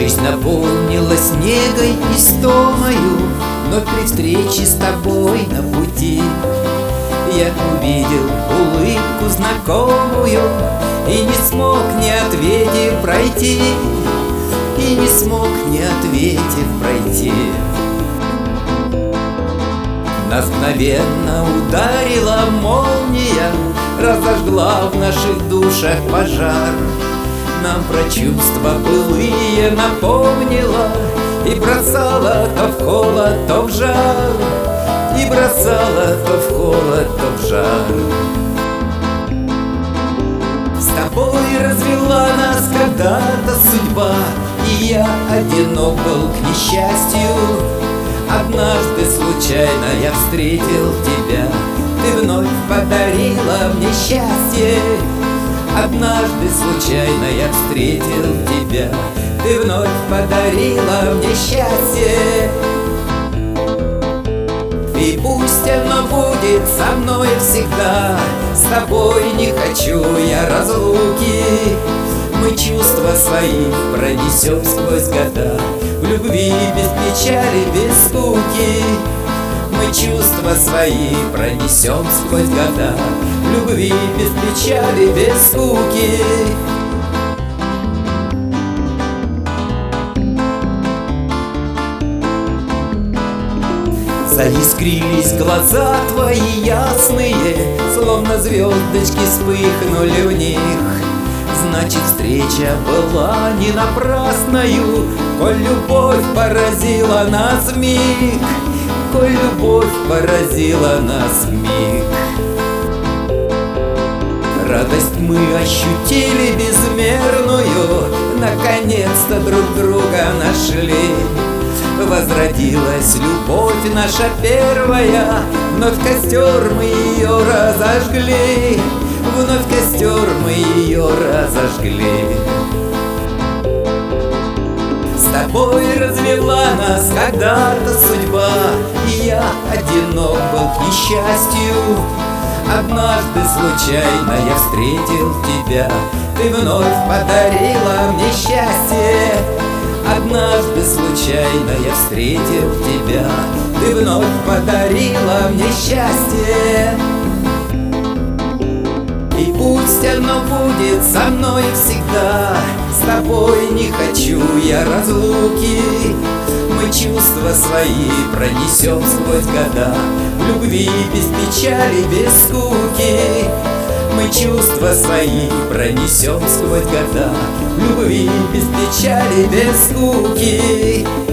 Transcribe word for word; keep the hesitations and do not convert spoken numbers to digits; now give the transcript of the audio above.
Жизнь наполнилась негой и стомою, но при встрече с тобой на пути я увидел улыбку знакомую и не смог, не ответив, пройти, и не смог, не ответив, пройти. Нас мгновенно ударила молния, разожгла в наших душах пожар. Нам про чувства былые напомнила и бросала то в холод, то в жар, и бросала то в холод, то в жар. С тобой развела нас когда-то судьба, и я одинок был, к несчастью. Однажды случайно я встретил тебя, ты вновь подарила мне счастье. Однажды случайно я встретил тебя, ты вновь подарила мне счастье. И пусть оно будет со мной всегда, с тобой не хочу я разлуки. Мы чувства свои пронесем сквозь года, в любви без печали, без скуки. Мы чувства свои пронесем сквозь года, в любви без печали, без скуки. Заискрились глаза твои ясные, словно звездочки вспыхнули в них. Значит, встреча была не напрасною, коль любовь поразила нас вмиг, коль любовь поразила нас вмиг. Радость мы ощутили безмерную, наконец-то друг друга нашли. Возродилась любовь наша первая, вновь костер мы ее разожгли, вновь костер мы ее разожгли. С тобой развела нас когда-то судьба, и я одинок был, к несчастью. Однажды случайно я встретил тебя, ты вновь подарила мне счастье. Однажды случайно я встретил тебя, ты вновь подарила мне счастье. И пусть оно будет со мной всегда, с тобой не хочу я разлуки. Мы чувства свои пронесем сквозь года, в любви без печали, без скуки. Мы чувства свои пронесем сквозь года, в любви без печали, без скуки.